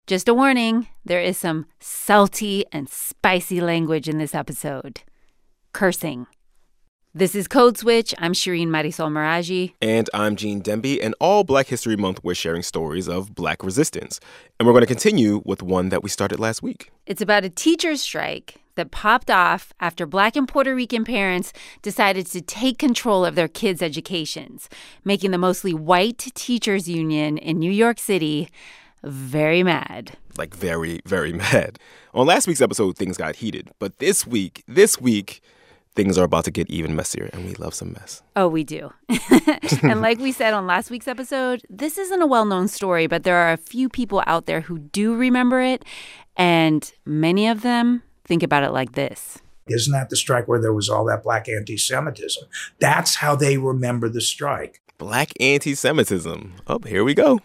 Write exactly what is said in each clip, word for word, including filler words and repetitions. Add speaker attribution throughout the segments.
Speaker 1: Just a warning, there is some salty and spicy language in this episode. Cursing. This is Code Switch. I'm Shireen Marisol Meraji.
Speaker 2: And I'm Gene Demby. And all Black History Month, we're sharing stories of Black resistance. And we're going to continue with one that we started last week.
Speaker 1: It's about a teacher's strike that popped off after Black and Puerto Rican parents decided to take control of their kids' educations, making the mostly white teachers union in New York City very mad.
Speaker 2: Like very, very mad. On last week's episode, things got heated. But this week, this week... things are about to get even messier, and we love some mess.
Speaker 1: Oh, we do. And like we said on last week's episode, this isn't a well-known story, but there are a few people out there who do remember it, and many of them think about it like this.
Speaker 3: Isn't that the strike where there was all that Black anti-Semitism? That's how they remember the strike.
Speaker 2: Black anti-Semitism. Oh, here we go.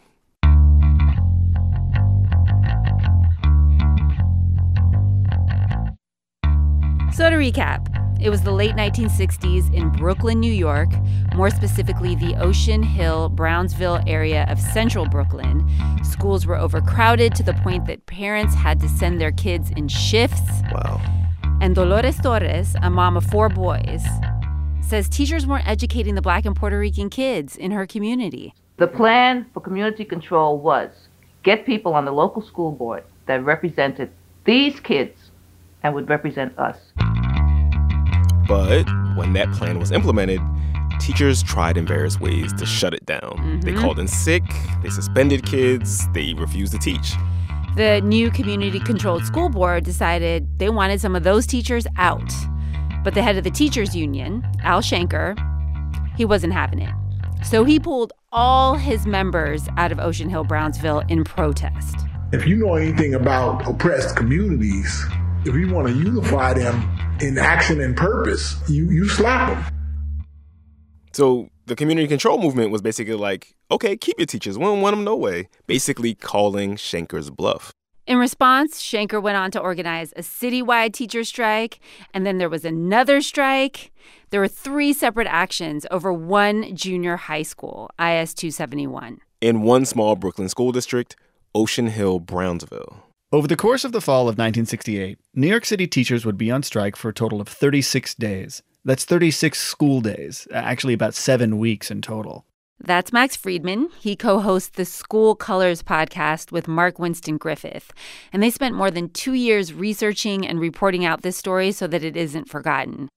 Speaker 1: So to recap, it was the late nineteen sixties in Brooklyn, New York, more specifically the Ocean Hill, Brownsville area of central Brooklyn. Schools were overcrowded to the point that parents had to send their kids in shifts.
Speaker 2: Wow.
Speaker 1: And Dolores Torres, a mom of four boys, says teachers weren't educating the Black and Puerto Rican kids in her community.
Speaker 4: The plan for community control was get people on the local school board that represented these kids and would represent us.
Speaker 2: But when that plan was implemented, teachers tried in various ways to shut it down. Mm-hmm. They called in sick, they suspended kids, they refused to teach.
Speaker 1: The new community-controlled school board decided they wanted some of those teachers out. But the head of the teachers union, Al Shanker, he wasn't having it. So he pulled all his members out of Ocean Hill, Brownsville in protest.
Speaker 5: If you know anything about oppressed communities, if you want to unify them in action and purpose, you, you slap them.
Speaker 2: So the community control movement was basically like, okay, keep your teachers. We don't want them no way. Basically calling Shanker's bluff.
Speaker 1: In response, Shanker went on to organize a citywide teacher strike, and then there was another strike. There were three separate actions over one junior high school, I S two seventy-one.
Speaker 2: In one small Brooklyn school district, Ocean Hill, Brownsville.
Speaker 6: Over the course of the fall of nineteen sixty-eight, New York City teachers would be on strike for a total of thirty-six days. That's thirty-six school days, actually about seven weeks in total.
Speaker 1: That's Max Friedman. He co-hosts the School Colors podcast with Mark Winston Griffith. And they spent more than two years researching and reporting out this story so that it isn't forgotten.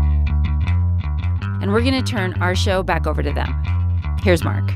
Speaker 1: And we're going to turn our show back over to them. Here's Mark.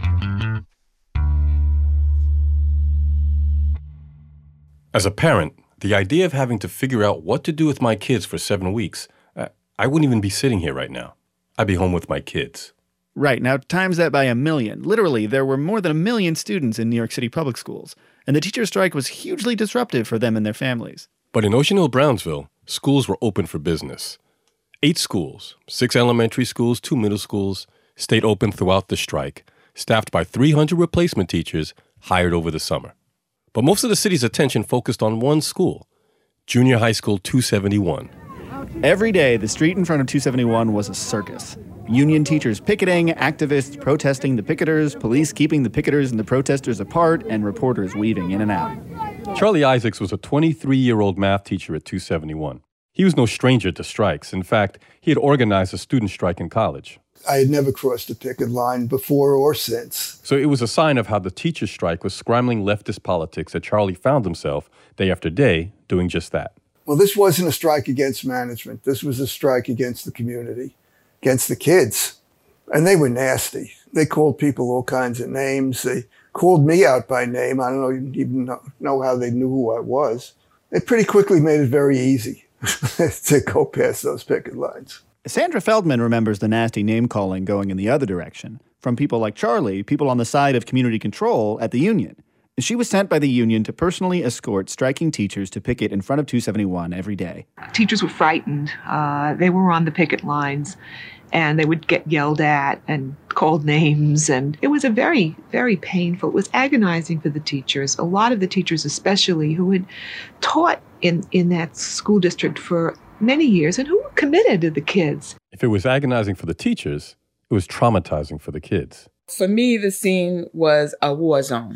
Speaker 7: As a parent, the idea of having to figure out what to do with my kids for seven weeks, I, I wouldn't even be sitting here right now. I'd be home with my kids.
Speaker 6: Right. Now, times that by a million. Literally, there were more than a million students in New York City public schools, and the teacher strike was hugely disruptive for them and their families.
Speaker 7: But in Ocean Hill, Brownsville, schools were open for business. Eight schools, six elementary schools, two middle schools, stayed open throughout the strike, staffed by three hundred replacement teachers hired over the summer. But most of the city's attention focused on one school, Junior High School two seventy-one.
Speaker 6: Every day, the street in front of two seventy-one was a circus. Union teachers picketing, activists protesting the picketers, police keeping the picketers and the protesters apart, and reporters weaving in and out.
Speaker 7: Charlie Isaacs was a twenty-three-year-old math teacher at two seventy-one. He was no stranger to strikes. In fact, he had organized a student strike in college.
Speaker 5: I had never crossed a picket line before or since.
Speaker 7: So it was a sign of how the teacher's strike was scrambling leftist politics that Charlie found himself, day after day, doing just that.
Speaker 5: Well, this wasn't a strike against management. This was a strike against the community, against the kids. And they were nasty. They called people all kinds of names. They called me out by name. I don't know, even know, know how they knew who I was. They pretty quickly made it very easy to go past those picket lines.
Speaker 6: Sandra Feldman remembers the nasty name-calling going in the other direction, from people like Charlie, people on the side of community control at the union. She was sent by the union to personally escort striking teachers to picket in front of two seventy-one every day.
Speaker 8: Teachers were frightened. Uh, they were on the picket lines, and they would get yelled at and called names. And it was a very, very painful, it was agonizing for the teachers. A lot of the teachers especially who had taught in, in that school district for many years and who were committed to the kids.
Speaker 7: If it was agonizing for the teachers, it was traumatizing for the kids.
Speaker 9: For me, the scene was a war zone.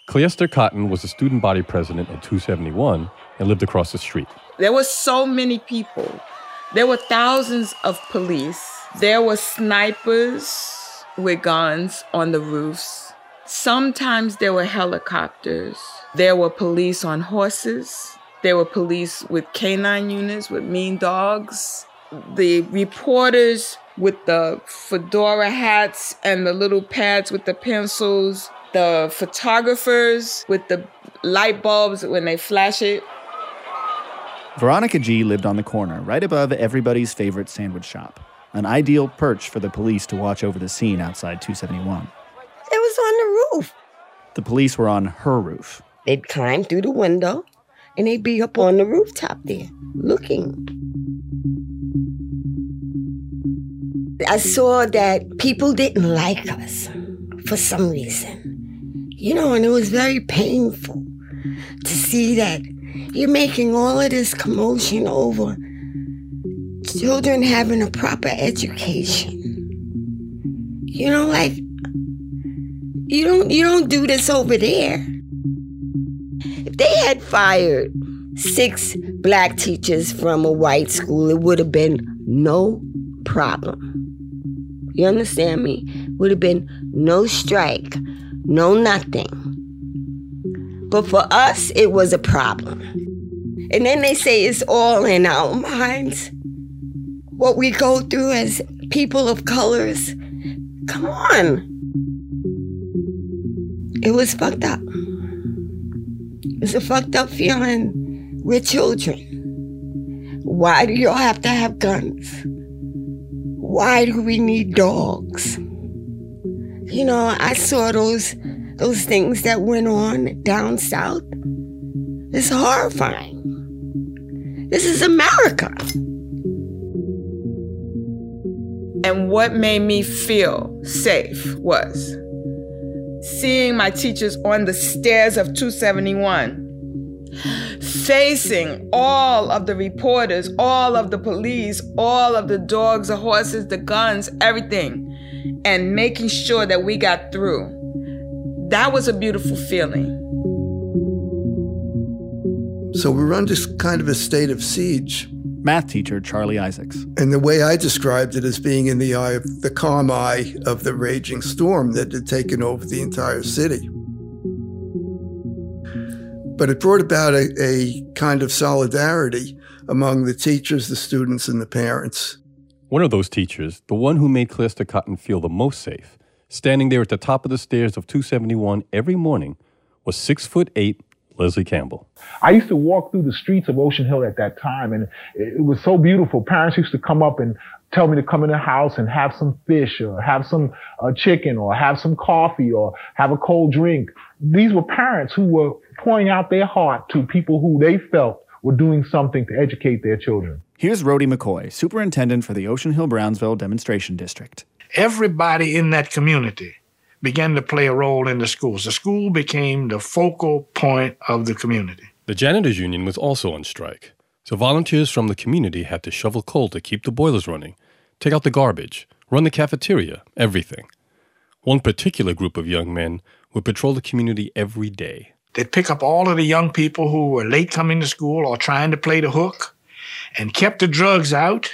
Speaker 7: Cleaster Cotton was the student body president at two seventy-one and lived across the street.
Speaker 9: There were so many people. There were thousands of police. There were snipers with guns on the roofs. Sometimes there were helicopters. There were police on horses. There were police with canine units, with mean dogs. The reporters with the fedora hats and the little pads with the pencils. The photographers with the light bulbs when they flash it.
Speaker 6: Veronica G. lived on the corner, right above everybody's favorite sandwich shop, an ideal perch for the police to watch over the scene outside two seventy-one.
Speaker 10: It was on the roof.
Speaker 6: The police were on her roof.
Speaker 10: They'd climb through the window, and they'd be up on the rooftop there, looking. I saw that people didn't like us for some reason. You know, and it was very painful to see that you're making all of this commotion over children having a proper education. You know, like, you don't you don't do this over there. If they had fired six black teachers from a white school, it would have been no problem. You understand me? Would have been no strike, no nothing. But for us, it was a problem. And then they say it's all in our minds. What we go through as people of colors. Come on. It was fucked up. It was a fucked up feeling. We're children. Why do y'all have to have guns? Why do we need dogs? You know, I saw those those things that went on down south. It's horrifying. This is America.
Speaker 9: And what made me feel safe was seeing my teachers on the stairs of two seventy-one, facing all of the reporters, all of the police, all of the dogs, the horses, the guns, everything, and making sure that we got through. That was a beautiful feeling.
Speaker 5: So we were under kind of a state of siege.
Speaker 6: Math teacher Charlie Isaacs.
Speaker 5: And the way I described it as being in the eye of the calm eye of the raging storm that had taken over the entire city. But it brought about a, a kind of solidarity among the teachers, the students, and the parents.
Speaker 7: One of those teachers, the one who made Cleaster Cotton feel the most safe, standing there at the top of the stairs of two seventy-one every morning, was six foot eight Leslie Campbell.
Speaker 11: I used to walk through the streets of Ocean Hill at that time, and it was so beautiful. Parents used to come up and tell me to come in the house and have some fish or have some uh, chicken or have some coffee or have a cold drink. These were parents who were pouring out their heart to people who they felt were doing something to educate their children.
Speaker 6: Here's Rhodey McCoy, superintendent for the Ocean Hill-Brownsville Demonstration District.
Speaker 3: Everybody in that community began to play a role in the schools. The school became the focal point of the community.
Speaker 7: The janitors union was also on strike, so volunteers from the community had to shovel coal to keep the boilers running, take out the garbage, run the cafeteria, everything. One particular group of young men would patrol the community every day.
Speaker 3: They'd pick up all of the young people who were late coming to school or trying to play the hook and kept the drugs out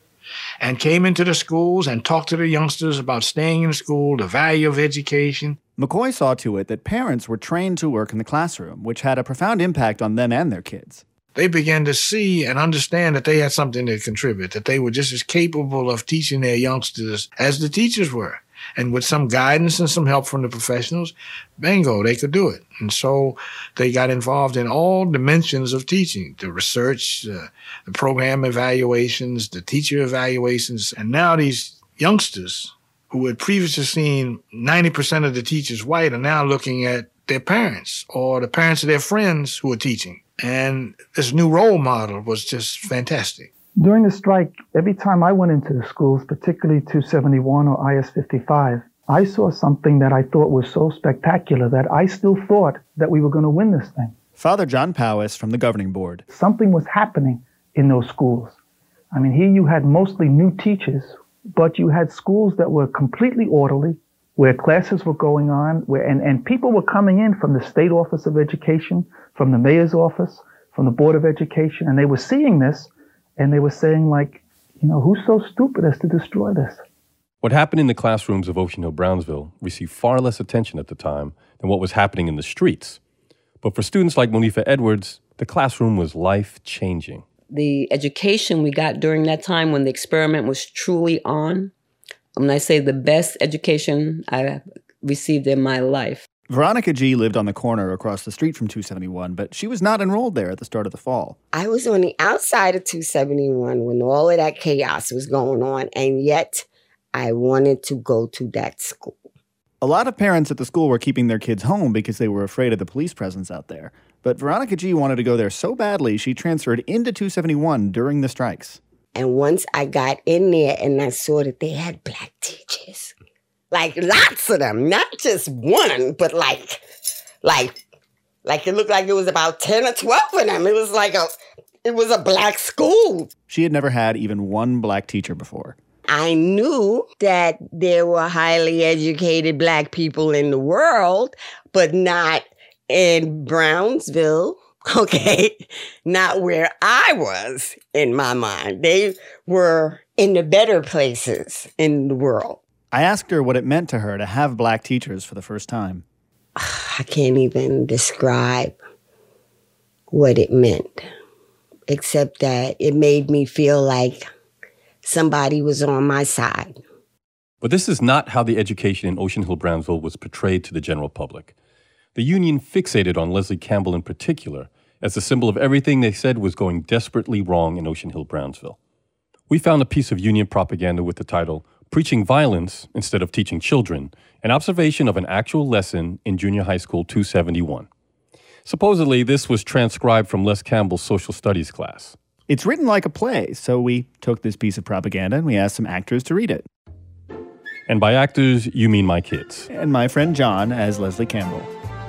Speaker 3: and came into the schools and talked to the youngsters about staying in school, the value of education.
Speaker 6: McCoy saw to it that parents were trained to work in the classroom, which had a profound impact on them and their kids.
Speaker 3: They began to see and understand that they had something to contribute, that they were just as capable of teaching their youngsters as the teachers were. And with some guidance and some help from the professionals, bingo, they could do it. And so they got involved in all dimensions of teaching, the research, uh, the program evaluations, the teacher evaluations. And now these youngsters who had previously seen ninety percent of the teachers white are now looking at their parents or the parents of their friends who are teaching. And this new role model was just fantastic.
Speaker 12: During the strike, every time I went into the schools, particularly two seventy-one or I S fifty-five, I saw something that I thought was so spectacular that I still thought that we were going to win this thing.
Speaker 6: Father John Powis from the governing board.
Speaker 12: Something was happening in those schools. I mean, here you had mostly new teachers, but you had schools that were completely orderly, where classes were going on, where and, and people were coming in from the State Office of Education, from the Mayor's Office, from the Board of Education, and they were seeing this, and they were saying, like, you know, who's so stupid as to destroy this?
Speaker 7: What happened in the classrooms of Ocean Hill-Brownsville received far less attention at the time than what was happening in the streets. But for students like Monifa Edwards, the classroom was life-changing.
Speaker 13: The education we got during that time when the experiment was truly on, when I say the best education I received in my life.
Speaker 6: Veronica G. lived on the corner across the street from two seventy-one, but she was not enrolled there at the start of the fall.
Speaker 10: I was on the outside of two seventy-one when all of that chaos was going on, and yet I wanted to go to that school.
Speaker 6: A lot of parents at the school were keeping their kids home because they were afraid of the police presence out there. But Veronica G. wanted to go there so badly, she transferred into two seventy-one during the strikes.
Speaker 10: And once I got in there and I saw that they had black teachers, like lots of them, not just one, but like, like, like it looked like it was about ten or twelve of them. It was like a, it was a black school.
Speaker 6: She had never had even one black teacher before.
Speaker 10: I knew that there were highly educated black people in the world, but not in Brownsville, okay? Not where I was in my mind. They were in the better places in the world.
Speaker 6: I asked her what it meant to her to have black teachers for the first time.
Speaker 10: I can't even describe what it meant, except that it made me feel like somebody was on my side.
Speaker 7: But this is not how the education in Ocean Hill-Brownsville was portrayed to the general public. The union fixated on Leslie Campbell in particular as a symbol of everything they said was going desperately wrong in Ocean Hill-Brownsville. We found a piece of union propaganda with the title, Preaching Violence Instead of Teaching Children, an observation of an actual lesson in Junior High School two seventy-one. Supposedly, this was transcribed from Les Campbell's social studies class.
Speaker 6: It's written like a play, so we took this piece of propaganda and we asked some actors to read it.
Speaker 7: And by actors, you mean my kids.
Speaker 6: And my friend John as Leslie Campbell.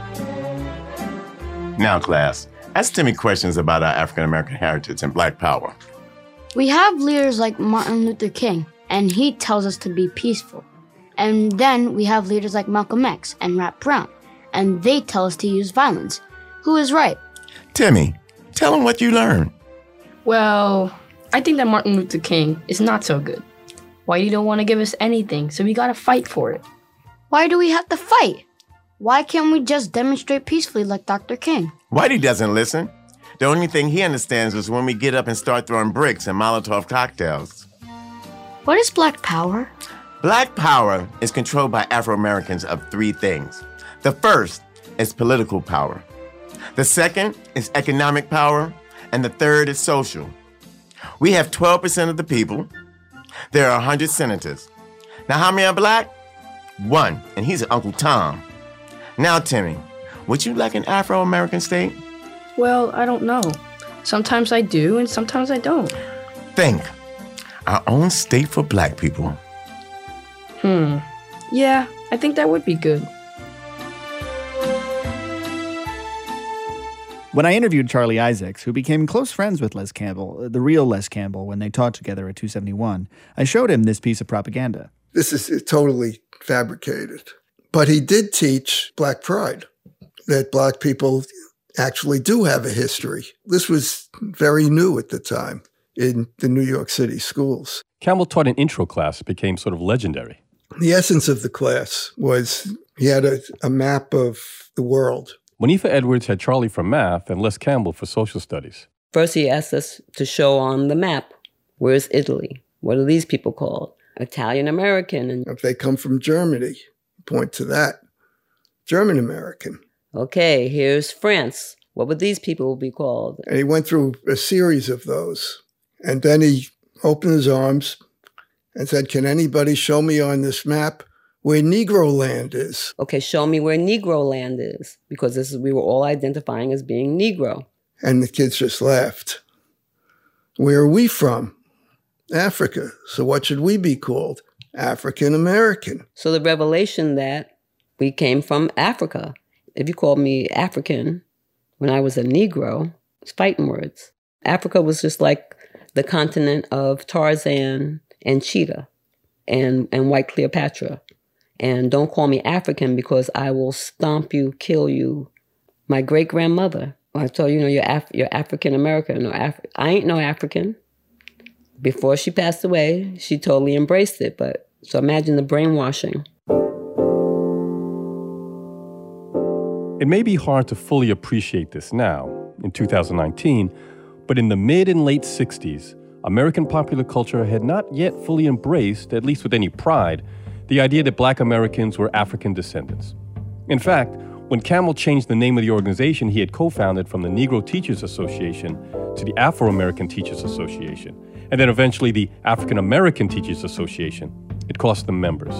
Speaker 14: Now, class, ask Timmy questions about our African-American heritage and Black power.
Speaker 15: We have leaders like Martin Luther King, and he tells us to be peaceful. And then we have leaders like Malcolm X and Rap Brown, and they tell us to use violence. Who is right?
Speaker 14: Timmy, tell him what you learned.
Speaker 16: Well, I think that Martin Luther King is not so good. Whitey don't want to give us anything, so we gotta fight for it.
Speaker 15: Why do we have to fight? Why can't we just demonstrate peacefully like Doctor King?
Speaker 14: Whitey doesn't listen. The only thing he understands is when we get up and start throwing bricks and Molotov cocktails.
Speaker 15: What is Black power?
Speaker 14: Black power is controlled by Afro-Americans of three things. The first is political power. The second is economic power. And the third is social. We have twelve percent of the people. There are one hundred senators. Now, how many are black? One, and he's Uncle Tom. Now, Timmy, would you like an Afro-American state?
Speaker 16: Well, I don't know. Sometimes I do, and sometimes I don't.
Speaker 14: Think. Our own state for black people.
Speaker 16: Hmm. Yeah, I think that would be good.
Speaker 6: When I interviewed Charlie Isaacs, who became close friends with Les Campbell, the real Les Campbell, when they taught together at two seventy-one, I showed him this piece of propaganda.
Speaker 5: This is totally fabricated. But he did teach Black pride, that black people actually do have a history. This was very new at the time in the New York City schools.
Speaker 7: Campbell taught an intro class that became sort of legendary.
Speaker 5: The essence of the class was he had a, a map of the world.
Speaker 7: Monifa Edwards had Charlie for math and Les Campbell for social studies.
Speaker 13: First, he asked us to show on the map, where's Italy? What are these people called? Italian-American. And
Speaker 5: if they come from Germany, point to that. German-American.
Speaker 13: Okay, here's France. What would these people be called?
Speaker 5: And he went through a series of those. And then he opened his arms and said, can anybody show me on this map where Negro land is?
Speaker 13: Okay, show me where Negro land is, because this is, we were all identifying as being Negro.
Speaker 5: And the kids just laughed. Where are we from? Africa. So what should we be called? African American.
Speaker 13: So the revelation that we came from Africa. If you called me African when I was a Negro, it's fighting words. Africa was just like the continent of Tarzan and Cheetah and, and White Cleopatra. And don't call me African because I will stomp you, kill you. My great-grandmother, I told you, you know, you're, Af- you're African-American. Or Af- I ain't no African. Before she passed away, she totally embraced it. But so imagine the brainwashing.
Speaker 7: It may be hard to fully appreciate this now, in two thousand nineteen, but in the mid and late sixties, American popular culture had not yet fully embraced, at least with any pride, the idea that Black Americans were African descendants. In fact, when Campbell changed the name of the organization he had co-founded from the Negro Teachers Association to the Afro-American Teachers Association, and then eventually the African American Teachers Association, it cost them members.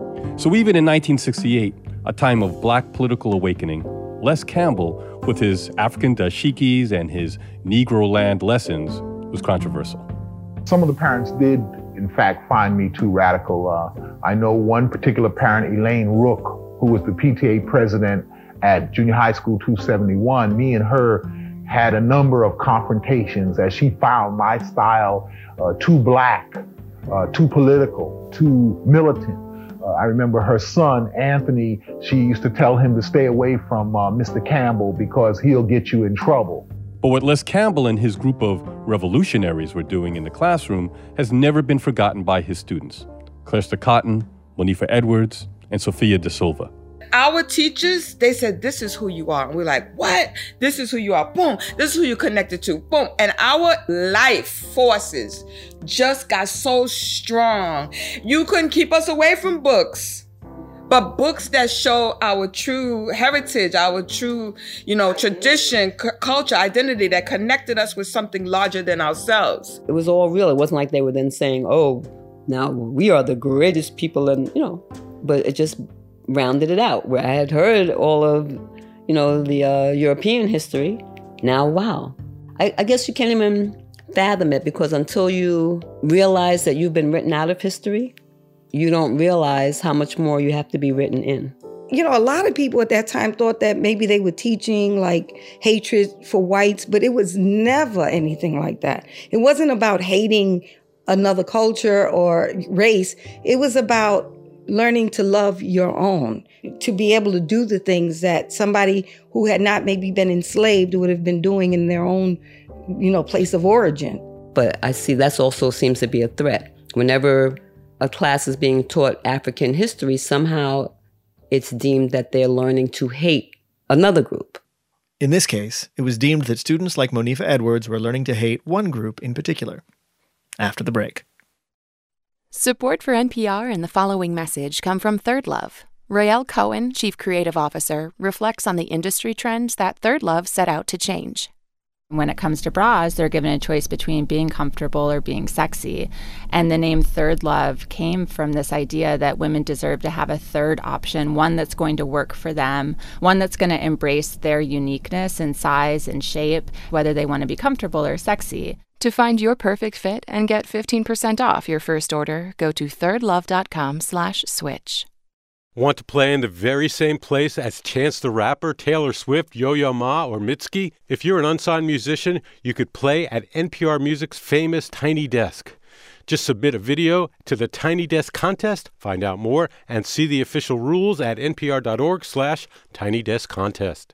Speaker 7: So even in nineteen sixty-eight, a time of Black political awakening, Les Campbell, with his African dashikis and his Negro land lessons, was controversial.
Speaker 11: Some of the parents did, in fact, find me too radical. Uh, I know one particular parent, Elaine Rook, who was the P T A president at Junior High School two seventy-one. Me and her had a number of confrontations as she found my style uh, too Black, uh, too political, too militant. Uh, I remember her son, Anthony, she used to tell him to stay away from uh, Mister Campbell because he'll get you in trouble.
Speaker 7: But what Les Campbell and his group of revolutionaries were doing in the classroom has never been forgotten by his students. Clester Cotton, Monifa Edwards, and Sophia De Silva.
Speaker 9: Our teachers, they said, this is who you are. And we're like, what? This is who you are. Boom. This is who you're connected to. Boom. And our life forces just got so strong. You couldn't keep us away from books. But books that show our true heritage, our true, you know, tradition, c- culture, identity that connected us with something larger than ourselves.
Speaker 13: It was all real. It wasn't like they were then saying, oh, now we are the greatest people, and, you know, but it just rounded it out. Where I had heard all of, you know, the uh, European history. Now, wow. I, I guess you can't even fathom it, because until you realize that you've been written out of history, you don't realize how much more you have to be written in.
Speaker 10: You know, a lot of people at that time thought that maybe they were teaching like hatred for whites, but it was never anything like that. It wasn't about hating another culture or race. It was about learning to love your own, to be able to do the things that somebody who had not maybe been enslaved would have been doing in their own, you know, place of origin.
Speaker 13: But I see that also seems to be a threat. Whenever a class is being taught African history, somehow it's deemed that they're learning to hate another group.
Speaker 6: In this case, it was deemed that students like Monifa Edwards were learning to hate one group in particular. After the break.
Speaker 17: Support for N P R and the following message come from Third Love. Rael Cohen, Chief Creative Officer, reflects on the industry trends that Third Love set out to change.
Speaker 1: When it comes to bras, they're given a choice between being comfortable or being sexy. And the name Third Love came from this idea that women deserve to have a third option, one that's going to work for them, one that's going to embrace their uniqueness in size and shape, whether they want to be comfortable or sexy.
Speaker 17: To find your perfect fit and get fifteen percent off your first order, go to thirdlove.com slash switch.
Speaker 18: Want to play in the very same place as Chance the Rapper, Taylor Swift, Yo-Yo Ma, or Mitski? If you're an unsigned musician, you could play at N P R Music's famous Tiny Desk. Just submit a video to the Tiny Desk contest, find out more, and see the official rules at npr.org slash Tiny Desk Contest.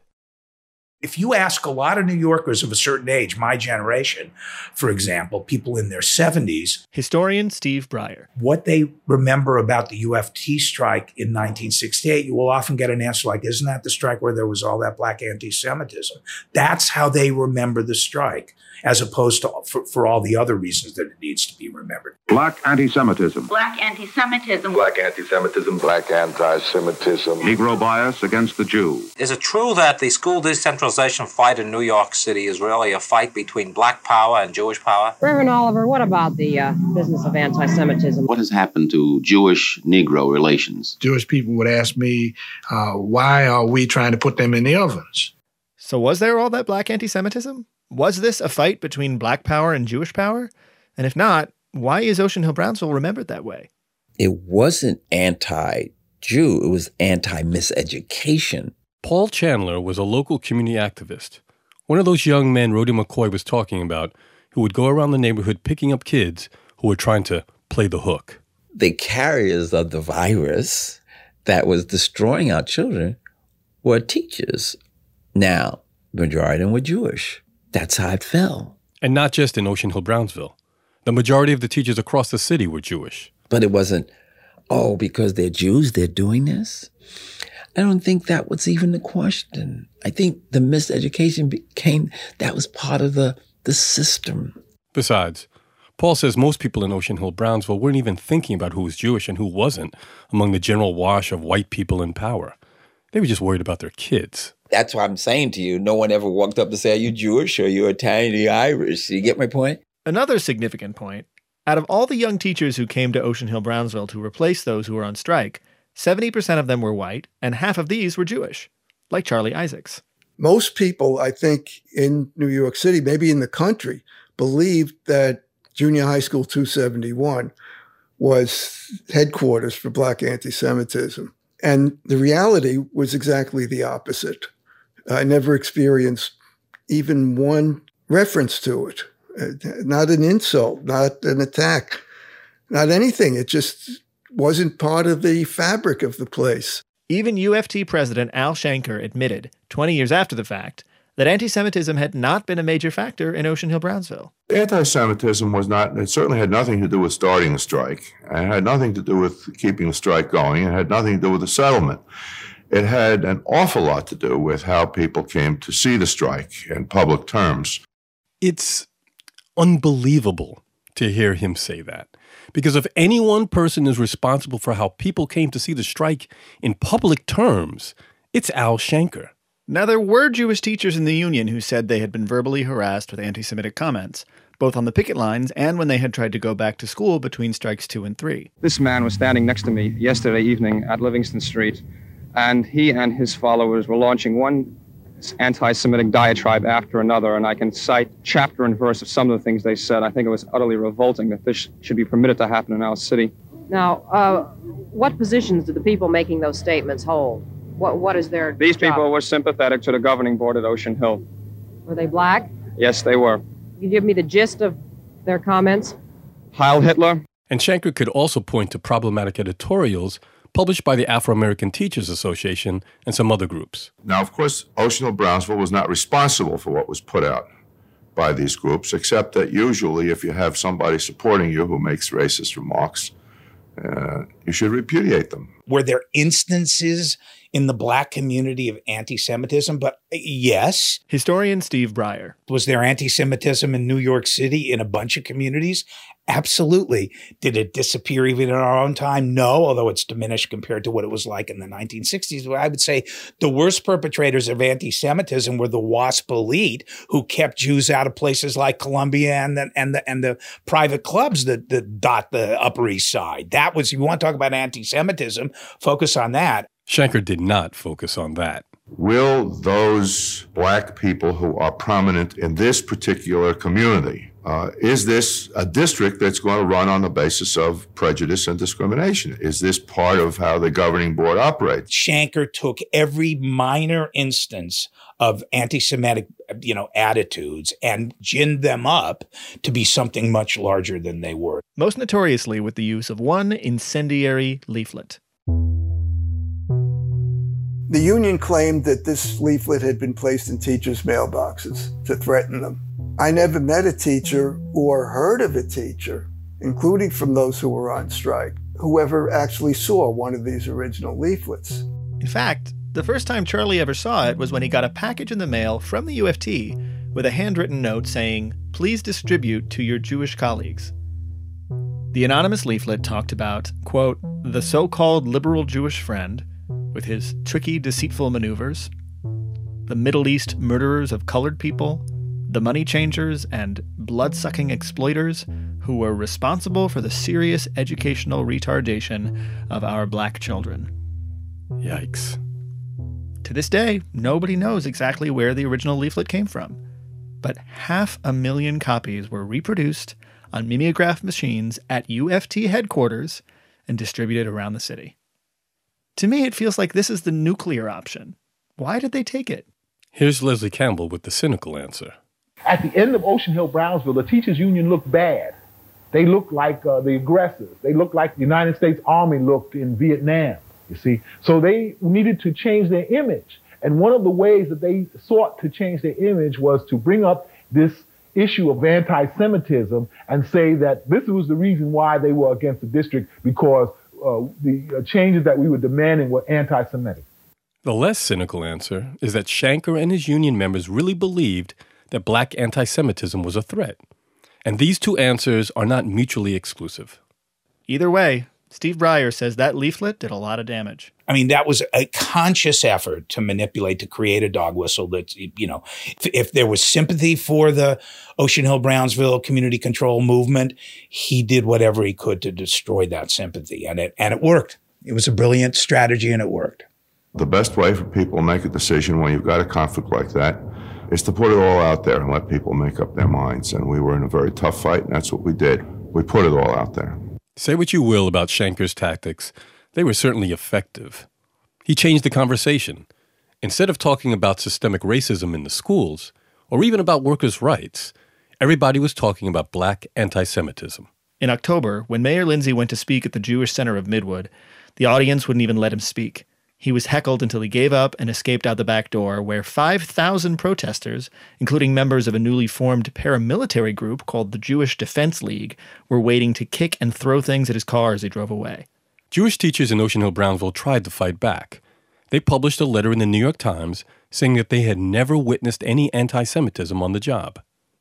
Speaker 19: If you ask a lot of New Yorkers of a certain age, my generation, for example, people in their seventies,
Speaker 6: historian Steve Breyer,
Speaker 19: what they remember about the U F T strike in nineteen sixty-eight, you will often get an answer like, isn't that the strike where there was all that black anti-Semitism? That's how they remember the strike, as opposed to for, for all the other reasons that it needs to be remembered.
Speaker 20: Black anti-Semitism.
Speaker 21: Black anti-Semitism.
Speaker 20: Black anti-Semitism. Black anti-Semitism. Negro bias against the Jew.
Speaker 22: Is it true that the school decentralization fight in New York City is really a fight between black power and Jewish power?
Speaker 23: Reverend Oliver, what about the uh, business of anti-Semitism?
Speaker 24: What has happened to Jewish-Negro relations?
Speaker 3: Jewish people would ask me, uh, why are we trying to put them in the ovens?
Speaker 6: So was there all that black anti-Semitism? Was this a fight between black power and Jewish power? And if not, why is Ocean Hill-Brownsville remembered that way?
Speaker 25: It wasn't anti-Jew, it was anti-miseducation.
Speaker 7: Paul Chandler was a local community activist, one of those young men Rhodey McCoy was talking about, who would go around the neighborhood picking up kids who were trying to play the hook.
Speaker 25: The carriers of the virus that was destroying our children were teachers. Now, the majority of them were Jewish. That's how it fell.
Speaker 7: And not just in Ocean Hill-Brownsville. The majority of the teachers across the city were Jewish.
Speaker 25: But it wasn't, oh, because they're Jews, they're doing this. I don't think that was even the question. I think the miseducation became, that was part of the, the system.
Speaker 7: Besides, Paul says most people in Ocean Hill-Brownsville weren't even thinking about who was Jewish and who wasn't among the general wash of white people in power. They were just worried about their kids.
Speaker 25: That's what I'm saying to you. No one ever walked up to say, are you Jewish or are you Italian or are you Irish? You get my point?
Speaker 6: Another significant point, out of all the young teachers who came to Ocean Hill-Brownsville to replace those who were on strike, seventy percent of them were white, and half of these were Jewish, like Charlie Isaacs.
Speaker 5: Most people, I think, in New York City, maybe in the country, believed that Junior High School two seventy-one was headquarters for Black anti-Semitism. And the reality was exactly the opposite. I never experienced even one reference to it. Not an insult, not an attack, not anything. It just wasn't part of the fabric of the place.
Speaker 6: Even U F T President Al Shanker admitted, twenty years after the fact, that anti-Semitism had not been a major factor in Ocean Hill-Brownsville.
Speaker 2: Anti-Semitism was not, it certainly had nothing to do with starting the strike. It had nothing to do with keeping the strike going. It had nothing to do with the settlement. It had an awful lot to do with how people came to see the strike in public terms.
Speaker 7: It's unbelievable to hear him say that. Because if any one person is responsible for how people came to see the strike in public terms, it's Al Shanker.
Speaker 6: Now, there were Jewish teachers in the union who said they had been verbally harassed with anti-Semitic comments, both on the picket lines and when they had tried to go back to school between strikes two and three.
Speaker 4: This man was standing next to me yesterday evening at Livingston Street, and he and his followers were launching one anti-Semitic diatribe after another, and I can cite chapter and verse of some of the things they said. I think it was utterly revolting that this should be permitted to happen in our city.
Speaker 23: Now, uh, what positions did the people making those statements hold? What What is their
Speaker 4: These
Speaker 23: job?
Speaker 4: people were sympathetic to the governing board at Ocean Hill.
Speaker 23: Were they black?
Speaker 4: Yes, they were.
Speaker 23: Can you give me the gist of their comments?
Speaker 4: Heil Hitler.
Speaker 7: And Shanker could also point to problematic editorials published by the Afro-American Teachers Association and some other groups.
Speaker 2: Now, of course, Ocean Hill-Brownsville was not responsible for what was put out by these groups, except that usually if you have somebody supporting you who makes racist remarks, uh, you should repudiate them.
Speaker 19: Were there instances in the black community of anti-Semitism? But yes.
Speaker 6: Historian Steve Breyer.
Speaker 19: Was there anti-Semitism in New York City in a bunch of communities? Absolutely. Did it disappear even in our own time? No, although it's diminished compared to what it was like in the nineteen sixties. I would say the worst perpetrators of anti-Semitism were the WASP elite, who kept Jews out of places like Columbia and the, and the, and the private clubs that, that dot the Upper East Side. That was, you want to talk about anti-Semitism, focus on that.
Speaker 7: Shanker did not focus on that.
Speaker 2: Will those black people who are prominent in this particular community, uh, is this a district that's going to run on the basis of prejudice and discrimination? Is this part of how the governing board operates?
Speaker 19: Shanker took every minor instance of anti-Semitic, you know, attitudes and ginned them up to be something much larger than they were.
Speaker 6: Most notoriously with the use of one incendiary leaflet.
Speaker 5: The union claimed that this leaflet had been placed in teachers' mailboxes to threaten them. I never met a teacher or heard of a teacher, including from those who were on strike, who ever actually saw one of these original leaflets.
Speaker 6: In fact, the first time Charlie ever saw it was when he got a package in the mail from the U F T with a handwritten note saying, "Please distribute to your Jewish colleagues." The anonymous leaflet talked about, quote, the so-called liberal Jewish friend, with his tricky, deceitful maneuvers, the Middle East murderers of colored people, the money changers and blood-sucking exploiters who were responsible for the serious educational retardation of our black children.
Speaker 7: Yikes.
Speaker 6: To this day, nobody knows exactly where the original leaflet came from, but half a million copies were reproduced on mimeograph machines at U F T headquarters and distributed around the city. To me, it feels like this is the nuclear option. Why did they take it?
Speaker 7: Here's Leslie Campbell with the cynical answer.
Speaker 11: At the end of Ocean Hill-Brownsville, the teachers union looked bad. They looked like uh, the aggressors. They looked like the United States Army looked in Vietnam. you see. So they needed to change their image. And one of the ways that they sought to change their image was to bring up this issue of anti-Semitism and say that this was the reason why they were against the district, because uh, the changes that we were demanding were anti-Semitic.
Speaker 7: The less cynical answer is that Shanker and his union members really believed that black anti-Semitism was a threat. And these two answers are not mutually exclusive.
Speaker 6: Either way, Steve Breyer says that leaflet did a lot of damage.
Speaker 19: I mean, that was a conscious effort to manipulate, to create a dog whistle that, you know, if, if there was sympathy for the Ocean Hill-Brownsville community control movement, he did whatever he could to destroy that sympathy. And it, and it worked. It was a brilliant strategy, and it worked.
Speaker 2: The best way for people to make a decision when you've got a conflict like that is to put it all out there and let people make up their minds. And we were in a very tough fight, and that's what we did. We put it all out there.
Speaker 7: Say what you will about Shanker's tactics, they were certainly effective. He changed the conversation. Instead of talking about systemic racism in the schools, or even about workers' rights, everybody was talking about black anti-Semitism.
Speaker 6: In October, when Mayor Lindsay went to speak at the Jewish Center of Midwood, the audience wouldn't even let him speak. He was heckled until he gave up and escaped out the back door, where five thousand protesters, including members of a newly formed paramilitary group called the Jewish Defense League, were waiting to kick and throw things at his car as he drove away.
Speaker 7: Jewish teachers in Ocean Hill-Brownsville tried to fight back. They published a letter in the New York Times saying that they had never witnessed any anti-Semitism on the job.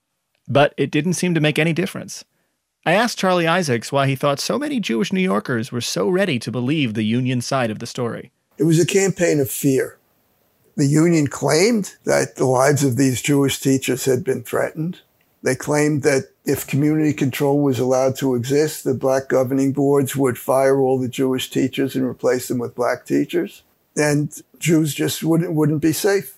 Speaker 6: But it didn't seem to make any difference. I asked Charlie Isaacs why he thought so many Jewish New Yorkers were so ready to believe the union side of the story.
Speaker 5: It was a campaign of fear. The union claimed that the lives of these Jewish teachers had been threatened. They claimed that if community control was allowed to exist, the black governing boards would fire all the Jewish teachers and replace them with black teachers. And Jews just wouldn't, wouldn't be safe.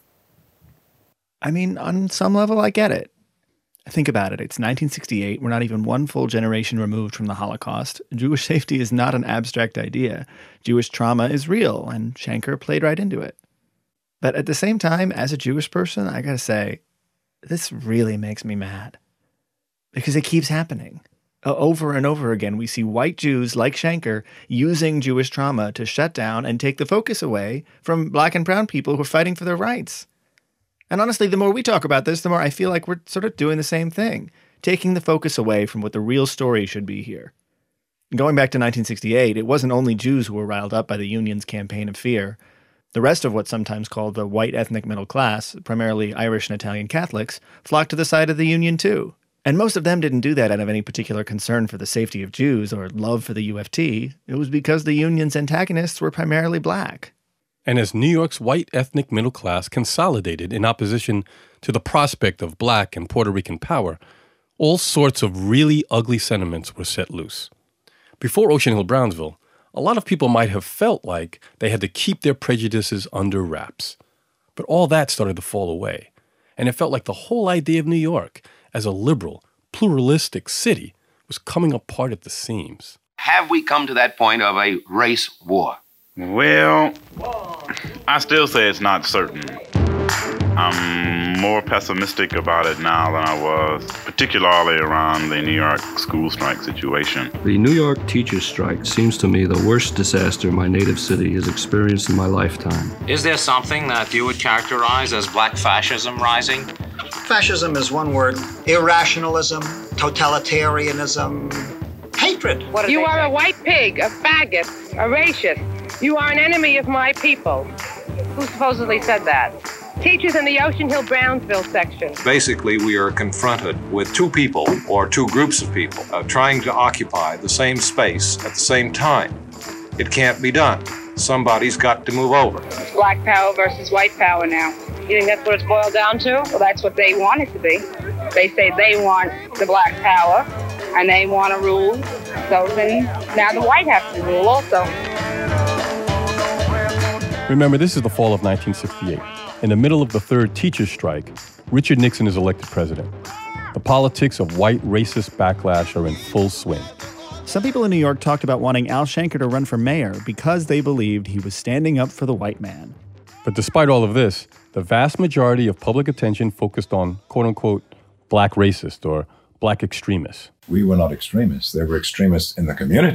Speaker 6: I mean, on some level, I get it. Think about it. It's nineteen sixty-eight. We're not even one full generation removed from the Holocaust. Jewish safety is not an abstract idea. Jewish trauma is real, and Shanker played right into it. But at the same time, as a Jewish person, I gotta say, this really makes me mad. Because it keeps happening. Uh, over and over again, we see white Jews like Shanker using Jewish trauma to shut down and take the focus away from black and brown people who are fighting for their rights. And honestly, the more we talk about this, the more I feel like we're sort of doing the same thing, taking the focus away from what the real story should be here. Going back to nineteen sixty-eight, it wasn't only Jews who were riled up by the union's campaign of fear. The rest of what's sometimes called the white ethnic middle class, primarily Irish and Italian Catholics, flocked to the side of the union too. And most of them didn't do that out of any particular concern for the safety of Jews or love for the U F T. It was because the union's antagonists were primarily black.
Speaker 7: And as New York's white ethnic middle class consolidated in opposition to the prospect of black and Puerto Rican power, all sorts of really ugly sentiments were set loose. Before Ocean Hill-Brownsville, a lot of people might have felt like they had to keep their prejudices under wraps. But all that started to fall away, and it felt like the whole idea of New York as a liberal, pluralistic city was coming apart at the seams.
Speaker 24: Have we come to that point of a race war?
Speaker 8: Well, I still say it's not certain. I'm more pessimistic about it now than I was, particularly around the New York school strike situation.
Speaker 12: The New York teachers' strike seems to me the worst disaster my native city has experienced in my lifetime.
Speaker 22: Is there something that you would characterize as black fascism rising?
Speaker 14: Fascism is one word. Irrationalism, totalitarianism, hatred.
Speaker 15: You are a white pig, a faggot, a racist. You are an enemy of my people. Who supposedly said that? Teachers in the Ocean Hill-Brownsville section.
Speaker 22: Basically, we are confronted with two people, or two groups of people, uh, trying to occupy the same space at the same time. It can't be done. Somebody's got to move over.
Speaker 15: It's black power versus white power now. You think that's what it's boiled down to? Well, that's what they want it to be. They say they want the black power, and they want to rule. So then now the white have to rule also.
Speaker 7: Remember, this is the fall of nineteen sixty-eight. In the middle of the third teachers' strike, Richard Nixon is elected president. The politics of white racist backlash are in full swing.
Speaker 6: Some people in New York talked about wanting Al Shanker to run for mayor because they believed he was standing up for the white man.
Speaker 7: But despite all of this, the vast majority of public attention focused on, quote-unquote, black racist or black extremists.
Speaker 21: We were not extremists. They were extremists in the community.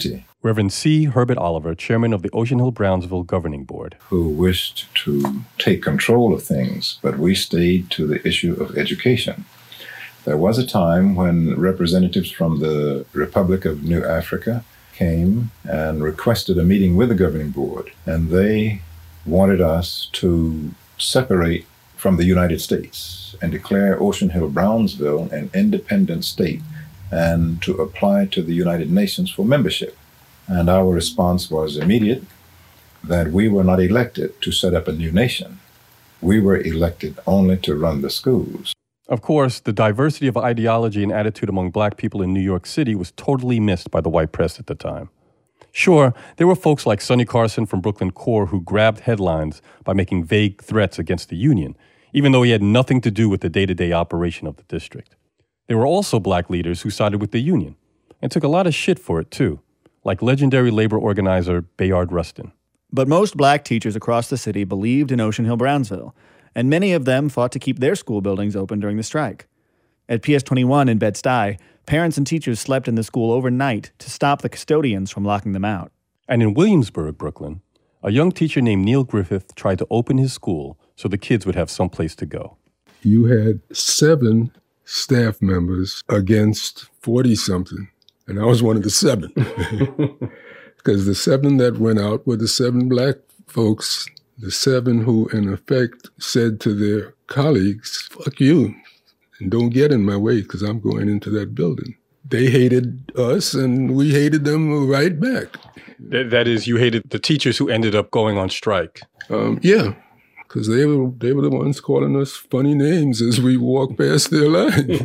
Speaker 7: Reverend C. Herbert Oliver, chairman of the Ocean Hill-Brownsville Governing Board.
Speaker 9: Who wished to take control of things, but we stayed to the issue of education. There was a time when representatives from the Republic of New Africa came and requested a meeting with the governing board, and they wanted us to separate from the United States and declare Ocean Hill-Brownsville an independent state and to apply to the United Nations for membership. And our response was immediate, that we were not elected to set up a new nation. We were elected only to run the schools.
Speaker 7: Of course, the diversity of ideology and attitude among black people in New York City was totally missed by the white press at the time. Sure, there were folks like Sonny Carson from Brooklyn Core who grabbed headlines by making vague threats against the union, even though he had nothing to do with the day-to-day operation of the district. There were also black leaders who sided with the union, and took a lot of shit for it too, like legendary labor organizer Bayard Rustin.
Speaker 6: But most black teachers across the city believed in Ocean Hill-Brownsville, and many of them fought to keep their school buildings open during the strike. At P S twenty-one in Bed-Stuy, parents and teachers slept in the school overnight to stop the custodians from locking them out.
Speaker 7: And in Williamsburg, Brooklyn, a young teacher named Neil Griffith tried to open his school so the kids would have someplace to go.
Speaker 10: You had seven staff members against forty-something, and I was one of the seven. Because the seven that went out were the seven black folks, the seven who, in effect, said to their colleagues, fuck you, and don't get in my way because I'm going into that building. They hated us, and we hated them right back.
Speaker 7: Th- that is, you hated the teachers who ended up going on strike.
Speaker 10: Um, yeah, because they were, they were the ones calling us funny names as we walked past their line.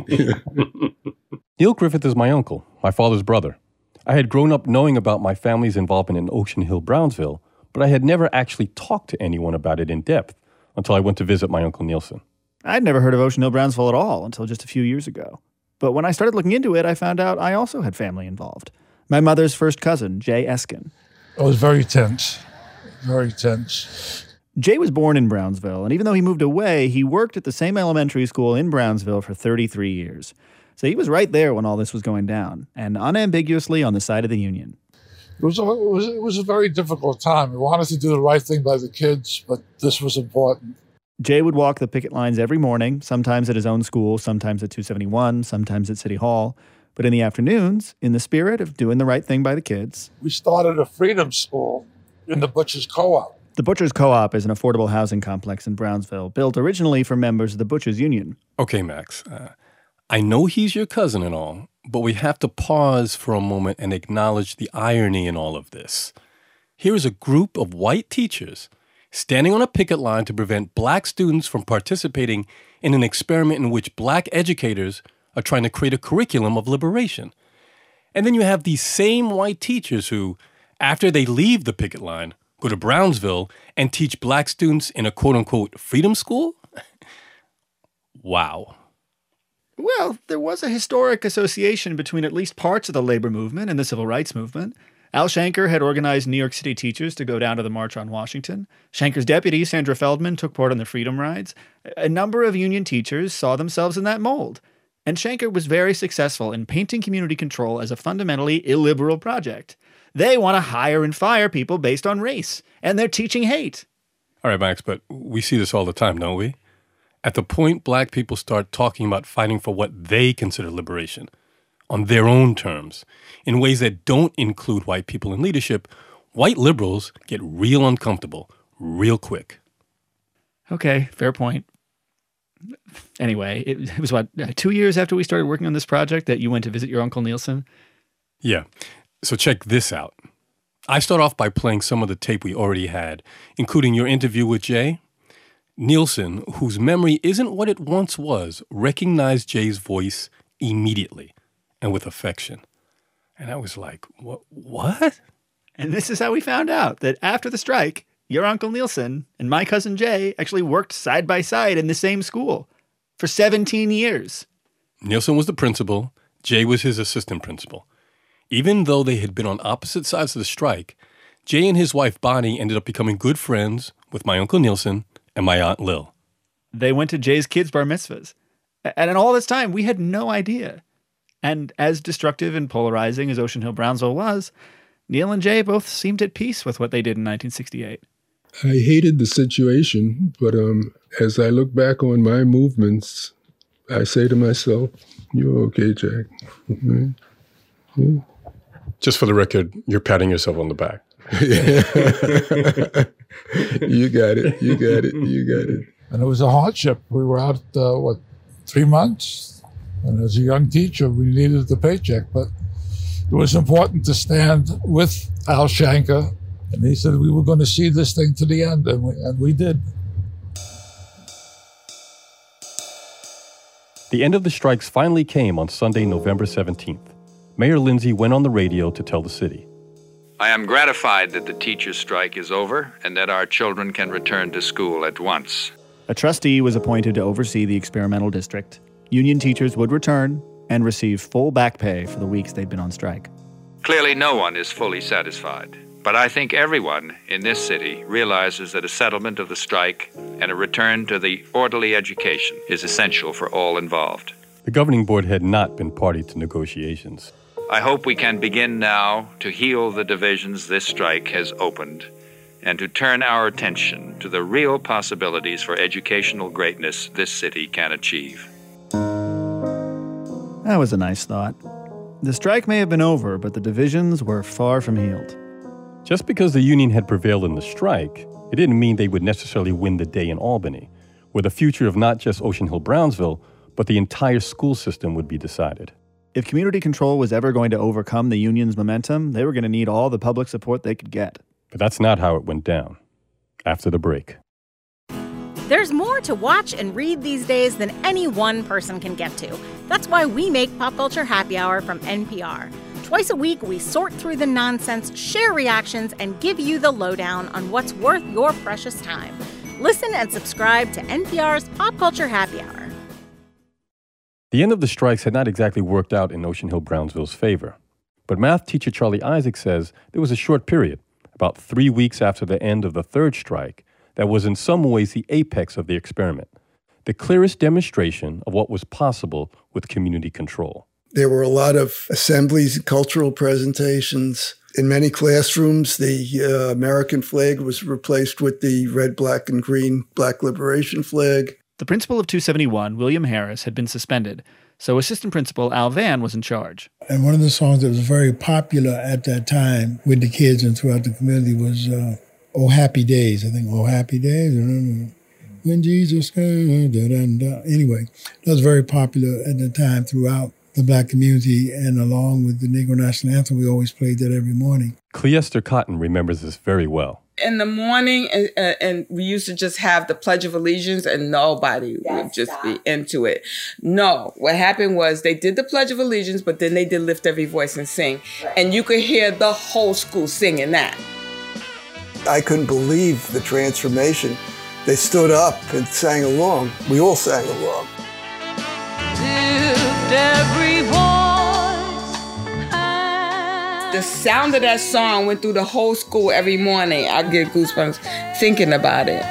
Speaker 7: Neil Griffith is my uncle, my father's brother. I had grown up knowing about my family's involvement in Ocean Hill-Brownsville, but I had never actually talked to anyone about it in depth until I went to visit my Uncle Nielsen.
Speaker 6: I'd never heard of Ocean Hill-Brownsville at all until just a few years ago. But when I started looking into it, I found out I also had family involved. My mother's first cousin, Jay Eskin.
Speaker 13: It was very tense, very tense.
Speaker 6: Jay was born in Brownsville, and even though he moved away, he worked at the same elementary school in Brownsville for thirty-three years. So he was right there when all this was going down, and unambiguously on the side of the union.
Speaker 13: It was, a, it was, it was a very difficult time. We wanted to do the right thing by the kids, but this was important.
Speaker 6: Jay would walk the picket lines every morning, sometimes at his own school, sometimes at two seventy-one, sometimes at City Hall. But in the afternoons, in the spirit of doing the right thing by the kids,
Speaker 13: we started a freedom school in the Butchers Co-op.
Speaker 6: The Butchers Co-op is an affordable housing complex in Brownsville, built originally for members of the Butchers Union.
Speaker 7: Okay, Max. Uh, I know he's your cousin and all, but we have to pause for a moment and acknowledge the irony in all of this. Here is a group of white teachers standing on a picket line to prevent black students from participating in an experiment in which black educators are trying to create a curriculum of liberation. And then you have these same white teachers who, after they leave the picket line, go to Brownsville and teach black students in a quote-unquote freedom school? Wow.
Speaker 6: Well, there was a historic association between at least parts of the labor movement and the civil rights movement. Al Shanker had organized New York City teachers to go down to the March on Washington. Shanker's deputy, Sandra Feldman, took part on the Freedom Rides. A number of union teachers saw themselves in that mold. And Shanker was very successful in painting community control as a fundamentally illiberal project. They want to hire and fire people based on race, and they're teaching hate.
Speaker 7: All right, Max, but we see this all the time, don't we? At the point black people start talking about fighting for what they consider liberation, on their own terms, in ways that don't include white people in leadership, white liberals get real uncomfortable real quick.
Speaker 6: Okay, fair point. Anyway, it, it was, what, two years after we started working on this project that you went to visit your Uncle Nielsen?
Speaker 7: Yeah. So check this out. I start off by playing some of the tape we already had, including your interview with Jay. Nielsen, whose memory isn't what it once was, recognized Jay's voice immediately and with affection. And I was like, what? What?
Speaker 6: And this is how we found out that after the strike, your Uncle Nielsen and my cousin Jay actually worked side by side in the same school for seventeen years.
Speaker 7: Nielsen was the principal. Jay was his assistant principal. Even though they had been on opposite sides of the strike, Jay and his wife Bonnie ended up becoming good friends with my Uncle Nielsen and my Aunt Lil.
Speaker 6: They went to Jay's kids' bar mitzvahs. And in all this time, we had no idea. And as destructive and polarizing as Ocean Hill-Brownsville was, Neil and Jay both seemed at peace with what they did in nineteen sixty-eight.
Speaker 10: I hated the situation, but um, as I look back on my movements, I say to myself, "You're okay, Jack." Mm-hmm. Yeah.
Speaker 7: Just for the record, you're patting yourself on the back.
Speaker 10: You got it. You got it. You got it.
Speaker 13: And it was a hardship. We were out, uh, what, three months? And as a young teacher, we needed the paycheck. But it was important to stand with Al Shanker. And he said we were going to see this thing to the end. And we, and we did.
Speaker 7: The end of the strikes finally came on Sunday, November seventeenth. Mayor Lindsay went on the radio to tell the city.
Speaker 1: I am gratified that the teachers' strike is over and that our children can return to school at once.
Speaker 6: A trustee was appointed to oversee the experimental district. Union teachers would return and receive full back pay for the weeks they'd been on strike.
Speaker 1: Clearly, no one is fully satisfied, but I think everyone in this city realizes that a settlement of the strike and a return to the orderly education is essential for all involved.
Speaker 7: The governing board had not been party to negotiations.
Speaker 1: I hope we can begin now to heal the divisions this strike has opened and to turn our attention to the real possibilities for educational greatness this city can achieve.
Speaker 6: That was a nice thought. The strike may have been over, but the divisions were far from healed.
Speaker 7: Just because the union had prevailed in the strike, it didn't mean they would necessarily win the day in Albany, where the future of not just Ocean Hill-Brownsville, but the entire school system would be decided.
Speaker 6: If community control was ever going to overcome the union's momentum, they were going to need all the public support they could get.
Speaker 7: But that's not how it went down. After the break.
Speaker 16: There's more to watch and read these days than any one person can get to. That's why we make Pop Culture Happy Hour from N P R. Twice a week, we sort through the nonsense, share reactions, and give you the lowdown on what's worth your precious time. Listen and subscribe to N P R's Pop Culture Happy Hour.
Speaker 7: The end of the strikes had not exactly worked out in Ocean Hill-Brownsville's favor. But math teacher Charlie Isaac says there was a short period, about three weeks after the end of the third strike, that was in some ways the apex of the experiment, the clearest demonstration of what was possible with community control.
Speaker 5: There were a lot of assemblies and cultural presentations. In many classrooms, the uh, American flag was replaced with the red, black, and green Black Liberation flag.
Speaker 6: The principal of two seventy-one, William Harris, had been suspended, so assistant principal Al Van was in charge.
Speaker 17: And one of the songs that was very popular at that time with the kids and throughout the community was uh, Oh Happy Days. I think, Oh Happy Days, when Jesus came, da, da, da. Anyway, that was very popular at the time throughout the Black community, and along with the Negro National Anthem, we always played that every morning.
Speaker 7: Cleester Cotton remembers this very well.
Speaker 18: In the morning, and, uh, and we used to just have the Pledge of Allegiance, and nobody That's would just that. be into it. No, what happened was they did the Pledge of Allegiance, but then they did Lift Every Voice and Sing. Right. And you could hear the whole school singing that.
Speaker 5: I couldn't believe the transformation. They stood up and sang along. We all sang along.
Speaker 18: Lift every voice. The sound of that song went through the whole school every morning. I get goosebumps thinking about it.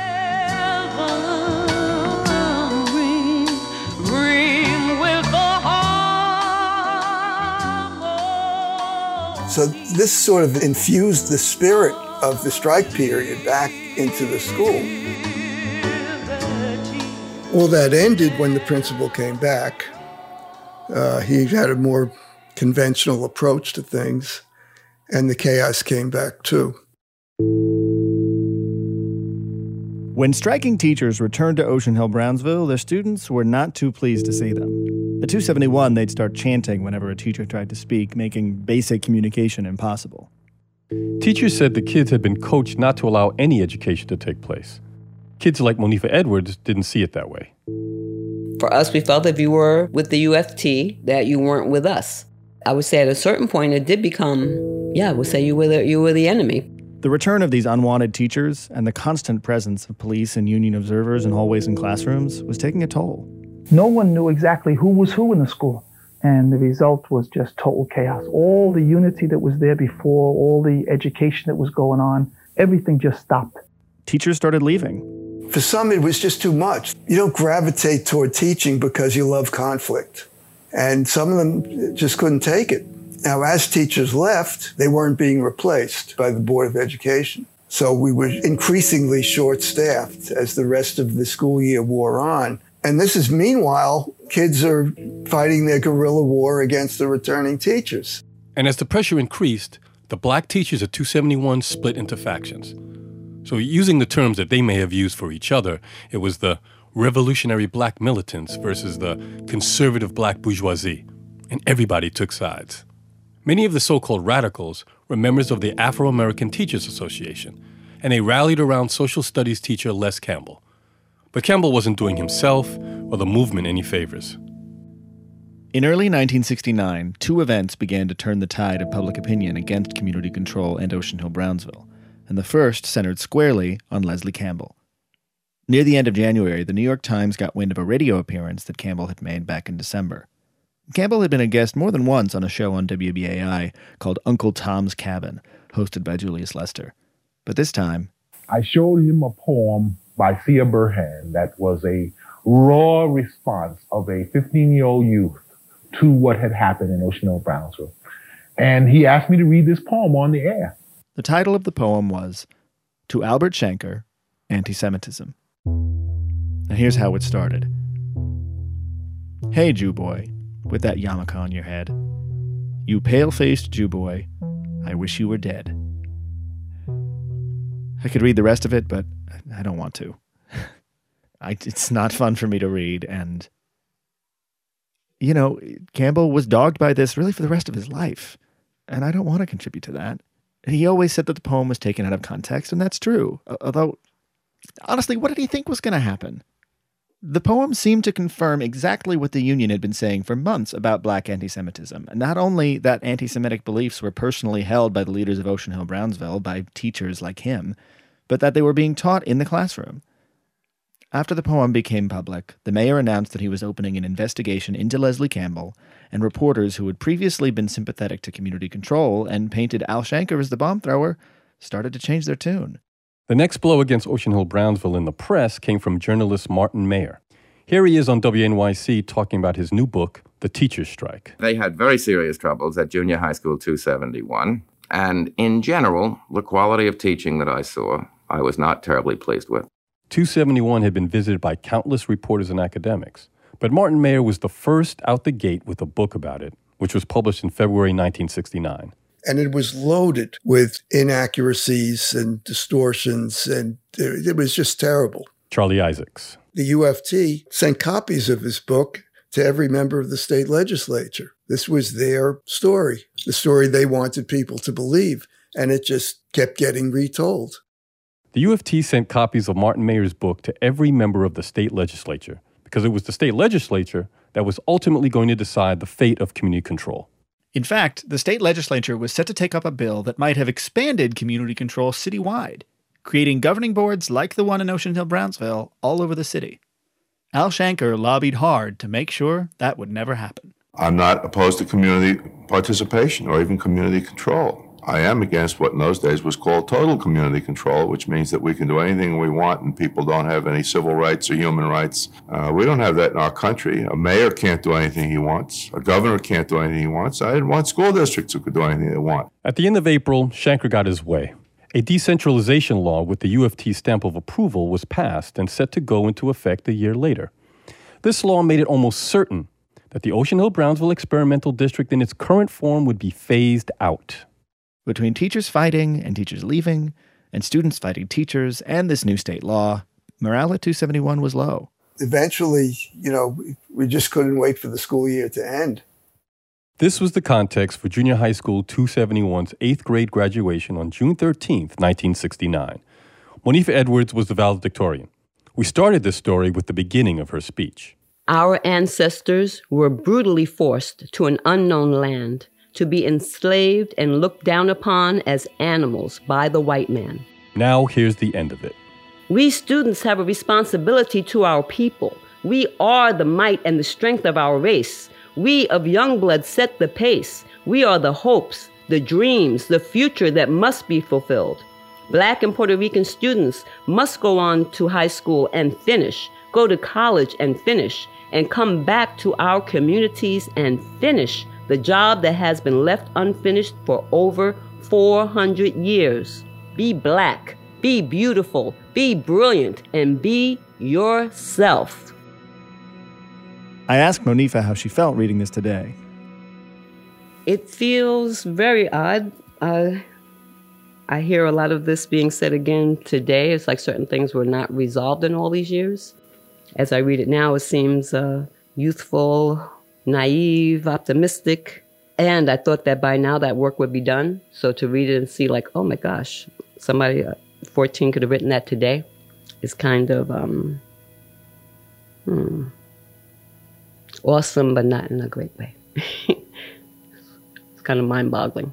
Speaker 5: So this sort of infused the spirit of the strike period back into the school. All that ended when the principal came back. Uh, he had a more conventional approach to things, and the chaos came back too.
Speaker 6: When striking teachers returned to Ocean Hill-Brownsville, their students were not too pleased to see them. At two seventy-one, they'd start chanting whenever a teacher tried to speak, making basic communication impossible.
Speaker 7: Teachers said the kids had been coached not to allow any education to take place. Kids like Monifa Edwards didn't see it that way.
Speaker 21: For us, we felt if you were with the U F T, that you weren't with us. I would say at a certain point, it did become, yeah, I would say you were the, you were the enemy.
Speaker 6: The return of these unwanted teachers and the constant presence of police and union observers in hallways and classrooms was taking a toll.
Speaker 26: No one knew exactly who was who in the school. And the result was just total chaos. All the unity that was there before, all the education that was going on, everything just stopped.
Speaker 6: Teachers started leaving.
Speaker 5: For some, it was just too much. You don't gravitate toward teaching because you love conflict. And some of them just couldn't take it. Now, as teachers left, they weren't being replaced by the Board of Education. So we were increasingly short-staffed as the rest of the school year wore on. And this is meanwhile, kids are fighting their guerrilla war against the returning teachers.
Speaker 7: And as the pressure increased, the black teachers at two seventy-one split into factions. So using the terms that they may have used for each other, it was the revolutionary black militants versus the conservative black bourgeoisie. And everybody took sides. Many of the so-called radicals were members of the Afro-American Teachers Association, and they rallied around social studies teacher Les Campbell. But Campbell wasn't doing himself or the movement any favors.
Speaker 6: In early nineteen sixty-nine, two events began to turn the tide of public opinion against community control and Ocean Hill-Brownsville, and the first centered squarely on Leslie Campbell. Near the end of January, the New York Times got wind of a radio appearance that Campbell had made back in December. Campbell had been a guest more than once on a show on W B A I called Uncle Tom's Cabin, hosted by Julius Lester. But this time,
Speaker 3: I showed him a poem by Thea Burhan that was a raw response of a fifteen-year-old youth to what had happened in Ocean Hill-Brownsville. And he asked me to read this poem on the air.
Speaker 6: The title of the poem was To Albert Shanker, Anti-Semitism. Now here's how it started. Hey, Jew boy, with that yarmulke on your head. You pale-faced Jew boy, I wish you were dead. I could read the rest of it, but I don't want to. I, it's not fun for me to read, and, you know, Campbell was dogged by this really for the rest of his life, and I don't want to contribute to that. And he always said that the poem was taken out of context, and that's true. Although, honestly, what did he think was going to happen? The poem seemed to confirm exactly what the Union had been saying for months about black anti-Semitism. And not only that anti-Semitic beliefs were personally held by the leaders of Ocean Hill-Brownsville, by teachers like him, but that they were being taught in the classroom. After the poem became public, the mayor announced that he was opening an investigation into Leslie Campbell, and reporters who had previously been sympathetic to community control and painted Al Shanker as the bomb thrower started to change their tune.
Speaker 7: The next blow against Ocean Hill-Brownsville in the press came from journalist Martin Mayer. Here he is on W N Y C talking about his new book, The Teachers' Strike.
Speaker 4: They had very serious troubles at Junior High School two seventy-one, and in general, the quality of teaching that I saw, I was not terribly pleased with.
Speaker 7: two seventy-one had been visited by countless reporters and academics, but Martin Mayer was the first out the gate with a book about it, which was published in February nineteen sixty-nine.
Speaker 5: And it was loaded with inaccuracies and distortions, and it was just terrible.
Speaker 7: Charlie Isaacs.
Speaker 5: The U F T sent copies of his book to every member of the state legislature. This was their story, the story they wanted people to believe, and it just kept getting retold.
Speaker 7: The U of T sent copies of Martin Mayer's book to every member of the state legislature because it was the state legislature that was ultimately going to decide the fate of community control.
Speaker 6: In fact, the state legislature was set to take up a bill that might have expanded community control citywide, creating governing boards like the one in Ocean Hill-Brownsville all over the city. Al Shanker lobbied hard to make sure that would never happen.
Speaker 2: I'm not opposed to community participation or even community control. I am against what in those days was called total community control, which means that we can do anything we want and people don't have any civil rights or human rights. Uh, we don't have that in our country. A mayor can't do anything he wants. A governor can't do anything he wants. I didn't want school districts who could do anything they want.
Speaker 7: At the end of April, Shanker got his way. A decentralization law with the U of T stamp of approval was passed and set to go into effect a year later. This law made it almost certain that the Ocean Hill-Brownsville Experimental District in its current form would be phased out.
Speaker 6: Between teachers fighting and teachers leaving, and students fighting teachers and this new state law, morale at two seventy-one was low.
Speaker 5: Eventually, you know, we just couldn't wait for the school year to end.
Speaker 7: This was the context for Junior High School two seventy-one's eighth grade graduation on June thirteenth, nineteen sixty-nine. Monifa Edwards was the valedictorian. We started this story with the beginning of her speech.
Speaker 21: Our ancestors were brutally forced to an unknown land, to be enslaved and looked down upon as animals by the white man.
Speaker 7: Now here's the end of it.
Speaker 21: We students have a responsibility to our people. We are the might and the strength of our race. We of young blood set the pace. We are the hopes, the dreams, the future that must be fulfilled. Black and Puerto Rican students must go on to high school and finish, go to college and finish, and come back to our communities and finish the job that has been left unfinished for over four hundred years. Be black, be beautiful, be brilliant, and be yourself.
Speaker 6: I asked Monifa how she felt reading this today.
Speaker 21: It feels very odd. Uh, I hear a lot of this being said again today. It's like certain things were not resolved in all these years. As I read it now, it seems uh, youthful, naive, optimistic. And I thought that by now that work would be done. So to read it and see like, oh my gosh, somebody uh, fourteen could have written that today is kind of um, hmm, awesome, but not in a great way. It's kind of mind-boggling.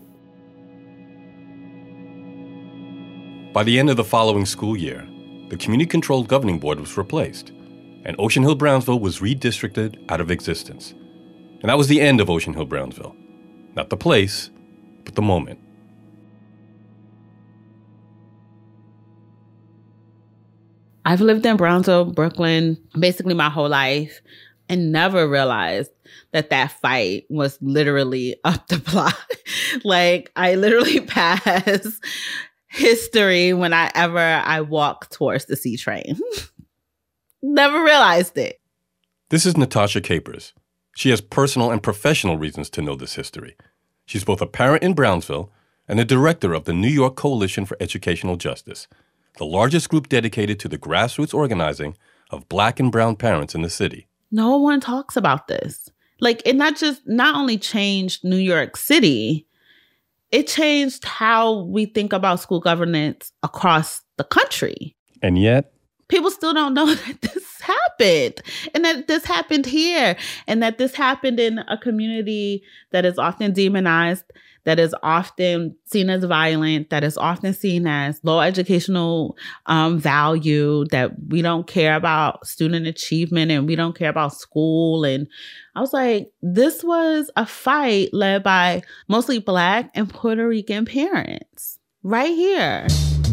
Speaker 7: By the end of the following school year, the community-controlled governing board was replaced, and Ocean Hill-Brownsville was redistricted out of existence. And that was the end of Ocean Hill-Brownsville. Not the place, but the moment.
Speaker 11: I've lived in Brownsville, Brooklyn, basically my whole life, and never realized that that fight was literally up the block. Like, I literally pass history whenever I walk towards the C train. Never realized it.
Speaker 7: This is Natasha Capers. She has personal and professional reasons to know this history. She's both a parent in Brownsville and the director of the New York Coalition for Educational Justice, the largest group dedicated to the grassroots organizing of Black and brown parents in the city.
Speaker 11: No one talks about this. Like, it not just not only changed New York City, it changed how we think about school governance across the country.
Speaker 7: And yet,
Speaker 11: people still don't know that this happened and that this happened here and that this happened in a community that is often demonized, that is often seen as violent, that is often seen as low educational um, value, that we don't care about student achievement and we don't care about school. And I was like, this was a fight led by mostly Black and Puerto Rican parents right here.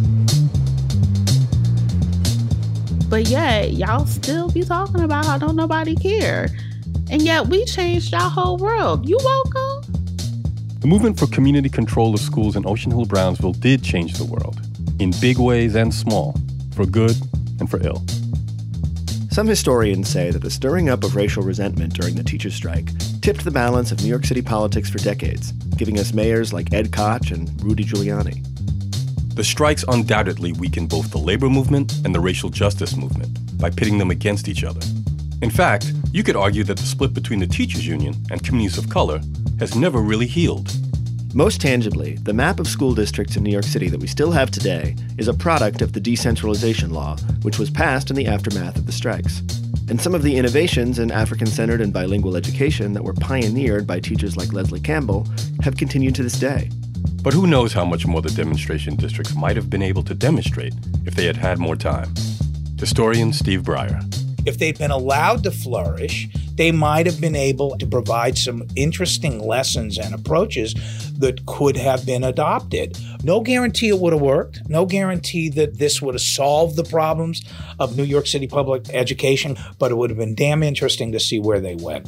Speaker 11: But yet, y'all still be talking about how don't nobody care. And yet, we changed our whole world. You welcome?
Speaker 7: The movement for community control of schools in Ocean Hill-Brownsville did change the world, in big ways and small, for good and for ill.
Speaker 6: Some historians say that the stirring up of racial resentment during the teachers' strike tipped the balance of New York City politics for decades, giving us mayors like Ed Koch and Rudy Giuliani.
Speaker 7: The strikes undoubtedly weakened both the labor movement and the racial justice movement by pitting them against each other. In fact, you could argue that the split between the teachers' union and communities of color has never really healed.
Speaker 6: Most tangibly, the map of school districts in New York City that we still have today is a product of the decentralization law, which was passed in the aftermath of the strikes. And some of the innovations in African-centered and bilingual education that were pioneered by teachers like Leslie Campbell have continued to this day.
Speaker 7: But who knows how much more the demonstration districts might have been able to demonstrate if they had had more time. Historian Steve Breyer.
Speaker 19: If they'd been allowed to flourish, they might have been able to provide some interesting lessons and approaches that could have been adopted. No guarantee it would have worked. No guarantee that this would have solved the problems of New York City public education, but it would have been damn interesting to see where they went.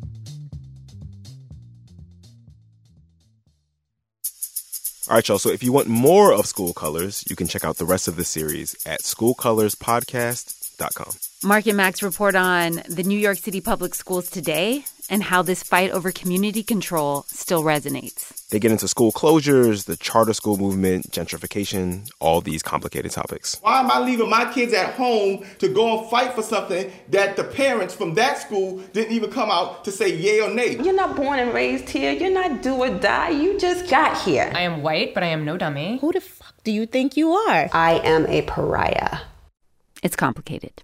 Speaker 20: All right, y'all. So if you want more of School Colors, you can check out the rest of the series at school colors podcast dot com.
Speaker 23: Mark and Max report on the New York City public schools today and how this fight over community control still resonates.
Speaker 20: They get into school closures, the charter school movement, gentrification, all these complicated topics.
Speaker 24: Why am I leaving my kids at home to go and fight for something that the parents from that school didn't even come out to say yay or nay?
Speaker 25: You're not born and raised here. You're not do or die. You just got here.
Speaker 27: I am white, but I am no dummy.
Speaker 16: Who the fuck do you think you are?
Speaker 25: I am a pariah.
Speaker 23: It's complicated.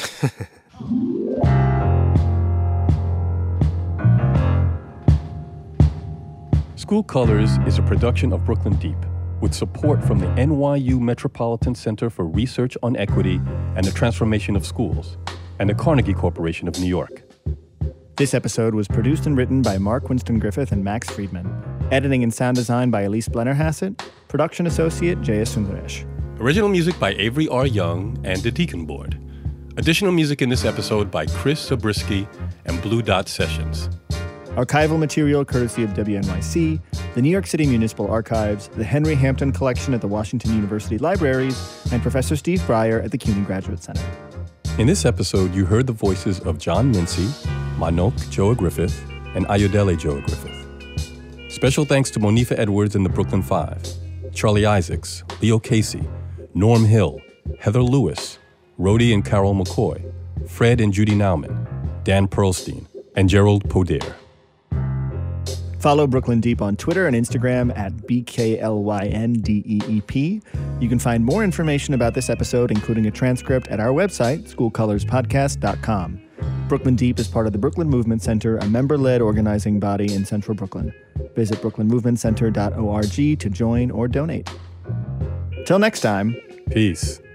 Speaker 7: School Colors is a production of Brooklyn Deep with support from the N Y U Metropolitan Center for Research on Equity and the Transformation of Schools and the Carnegie Corporation of New York.
Speaker 6: This episode was produced and written by Mark Winston Griffith and Max Friedman. Editing and sound design by Elise Blennerhassett. Production associate Jaya Sundaresh.
Speaker 7: Original music by Avery R. Young and the Deacon Board. Additional music in this episode by Chris Zabriskie and Blue Dot Sessions.
Speaker 6: Archival material courtesy of W N Y C, the New York City Municipal Archives, the Henry Hampton Collection at the Washington University Libraries, and Professor Steve Breyer at the CUNY Graduate Center.
Speaker 7: In this episode, you heard the voices of John Mincy, Manok Joa Griffith, and Ayodele Joa Griffith. Special thanks to Monifa Edwards and the Brooklyn Five, Charlie Isaacs, Leo Casey, Norm Hill, Heather Lewis, Rhodey and Carol McCoy, Fred and Judy Nauman, Dan Perlstein, and Gerald Poder.
Speaker 6: Follow Brooklyn Deep on Twitter and Instagram at B K L Y N D E E P. You can find more information about this episode, including a transcript, at our website, school colors podcast dot com. Brooklyn Deep is part of the Brooklyn Movement Center, a member-led organizing body in Central Brooklyn. Visit brooklyn movement center dot org to join or donate. Till next time.
Speaker 7: Peace.